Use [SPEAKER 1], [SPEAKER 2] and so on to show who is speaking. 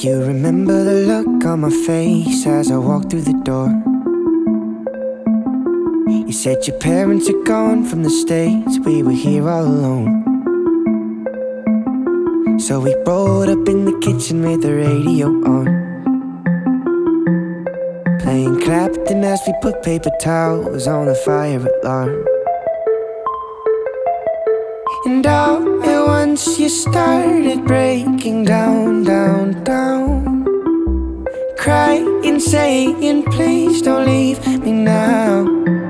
[SPEAKER 1] You remember the look on my face as I walked through the door. You said your parents are gone from the States, we were here all alone. So we rolled up in the kitchen with the radio on, playing Clapton as we put paper towels on the fire alarm. And all at once you started breaking down, down, down, crying, saying, please don't leave me now.